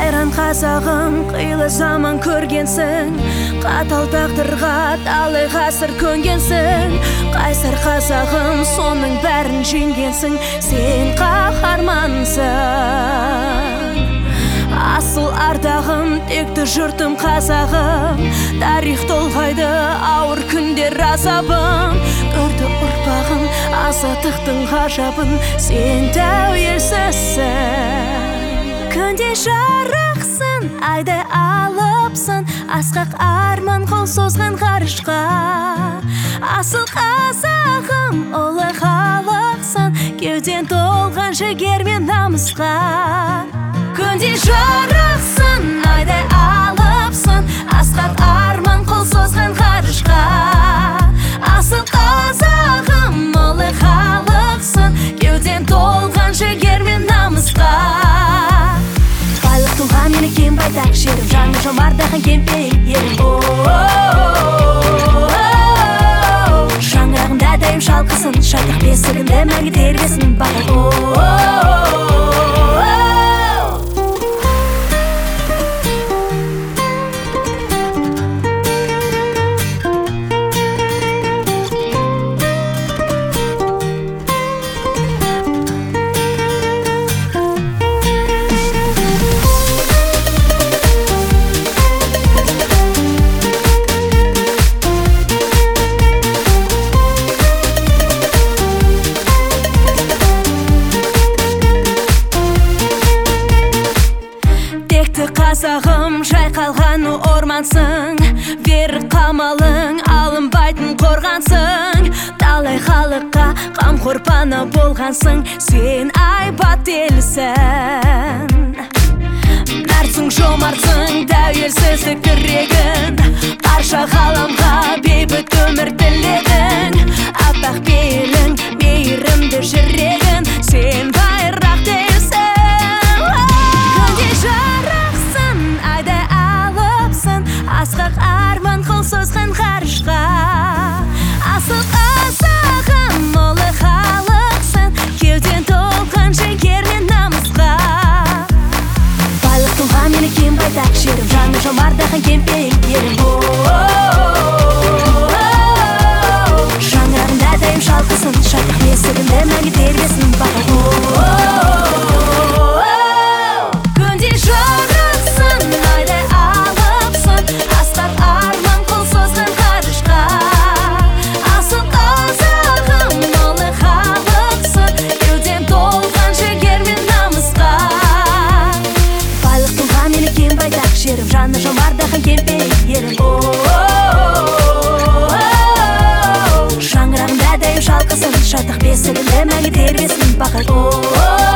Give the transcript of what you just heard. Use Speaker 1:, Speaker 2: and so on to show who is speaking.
Speaker 1: қайран қазағым, қилы заман көргенсің, қатал тағдырға талай ғасыр көнгенсің. Қайсар қазағым, соның бәрін жеңгенсің, сен қаһармансың. Асыл ардағым, текті жұртым қазағым, тарих толғайды ауыр күндер азабын. Көрді ұрпағым азаттықтың ғажабын, сен тәуелсізсің. Күнде жарықсың, айдай алыпсың, асқақ арман қол созған ғарышқа. Асыл қазағым, ұлы халықсың, кеуден толған жігер мен намысқа. Күнде жарықсың, айдай алыпсың, асқақ арман қол созған ғарышқа. Асыл қазағым, ұлы халықсың, кеуден толған жігер мен намысқа. Байлық тұлға мені кем байтақ жерім, жаным жомардағын кемпейін ерім. Шаңырағында дайым шалқысын, шайтақ бесігінде мәңгі тербесін бағыр. Қазағым, жайқалған ормансың, берік қамалың, алынбайтын қорғансың. Талай халыққа қамқор пана болғансың, сен айбат елсің. Мәртсің, жомартсың, тәуелсіздік тірегін, барша ғаламға бейбіт өмір тіледің. Аппақ пейілің, мейірімді жүрегін, сен байрақ дейсің. Асқақ арман қол созған ғарышқа. Асыл қазағым, ұлы халықсың, кеуден толған жігер мен намысқа. Байлық тұлға мені кем байтақ жерім, жаным жомардағын кемпейін ерім. Шаңырағында дайым шалқысын, шайтақ бесігінде мәңгі тербесін бағыр. Жерім, жаны жомардағын кемпейін ерім. Шаңырағында дайым шалқысын, шайтақ бесігінде мәңгі тербесін бағыр.